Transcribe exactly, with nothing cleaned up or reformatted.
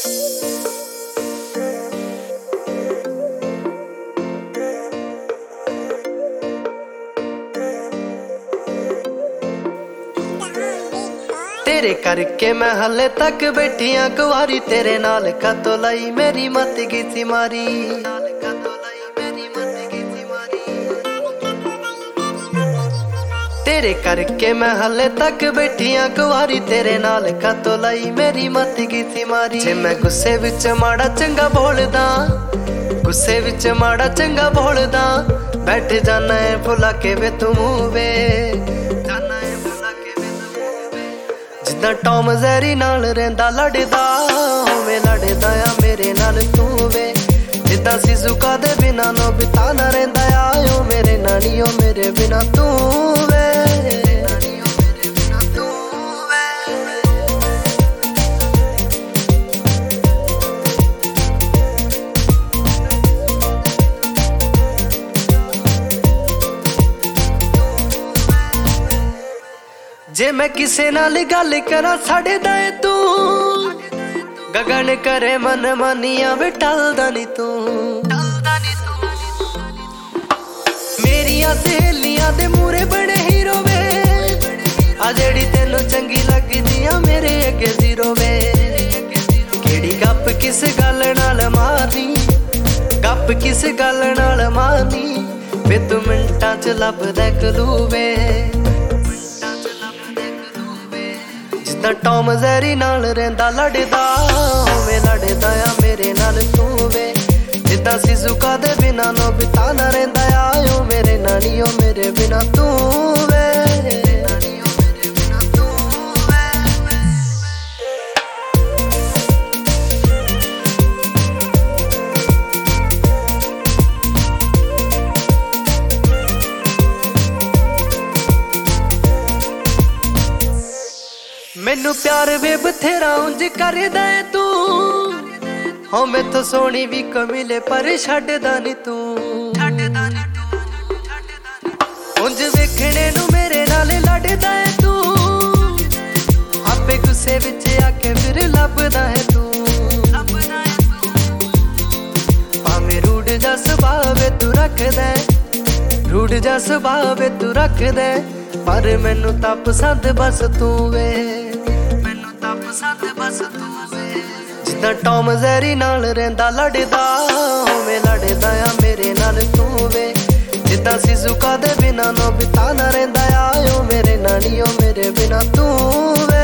तेरे करके मैं हले तक बैठिया कुवारी, तेरे नाल कतो लाई मेरी मत गई मारी। तेरे करके मैं हले तक बैठिया कुवारी, तेरे नाल कतो लाई मेरी मत गई मारी। जे मैं गुस्से विच माड़ा चंगा बोलदा, गुस्से विच माड़ा चंगा बोलदा, बैठ जाना है भुला के वे तू वे, जिदा टॉम जैरी नाल रहिंदा लड़दा, होवे लड़दा आ मेरे नाल तू वे। जिदा सिजुका दे बिना नो बिता ना रहिंदा आ, ओ मेरे नानियो मेरे बिना तू वे। जे मैं किसे नाल गल करा साढ़े दाए तू, गगन करे मन मानिया वे टलदा नी तू। मेरिया सहेलियां दे मूरे बड़े हीरो वे, आ जेड़ी तेनू चंगी लगदियां मेरे अगे जीरो वे। केड़ी गप किस गल नाल मारनी, गप किस गल नाल मारनी, वे तू मिंटां च लभदा कलू वे। जिदा टॉम जैरी नाल रहिंदा लड़दा, होवे लड़दा आ मेरे नाल तू वे। जिदा सिजुका दे बिना नो बिता ना रहिंदा आ, ओ मेरे नानियो मेरे बिना तू वे। मैनू प्यार वे बथेरा उंज करदा है तू, हो मैथों सोहनी भी कमिले पर छड्डदा नी तू। उंज वेखणे नू मेरे नाल लड़दा है तू, आपे गुस्से विच आके फिर लभदा है तू। भावें रूड जा सुभाव तू रखदा, रूड जा सुभाव तू रखदा, पर मैनू तां पसंद बस तू वे। जिदा टॉम जैरी नाल रहिंदा लड़दा, होवे लड़दा आ मेरे नाल तू वे। जिदा सिजुका दे बिना नो बिता ना रहिंदा आ, ओ मेरे नानियो मेरे बिना तू वे।